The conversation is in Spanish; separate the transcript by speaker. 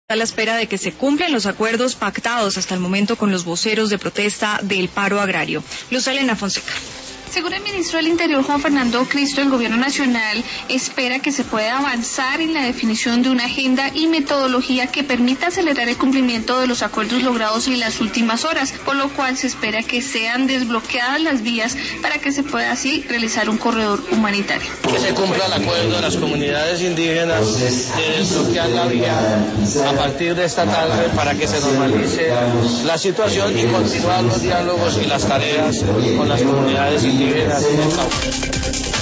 Speaker 1: A la espera de que se cumplan los acuerdos pactados hasta el momento con los voceros de protesta del paro agrario. Luz Elena Fonseca.
Speaker 2: Según el ministro del Interior, Juan Fernando Cristo, el Gobierno Nacional espera que se pueda avanzar en la definición de una agenda y metodología que permita acelerar el cumplimiento de los acuerdos logrados en las últimas horas, por lo cual se espera que sean desbloqueadas las vías para que se pueda así realizar un corredor humanitario.
Speaker 3: Que se cumpla el acuerdo de las comunidades indígenas de desbloquear la vía a partir de esta tarde para que se normalice la situación y continuar los diálogos y las tareas con las comunidades indígenas.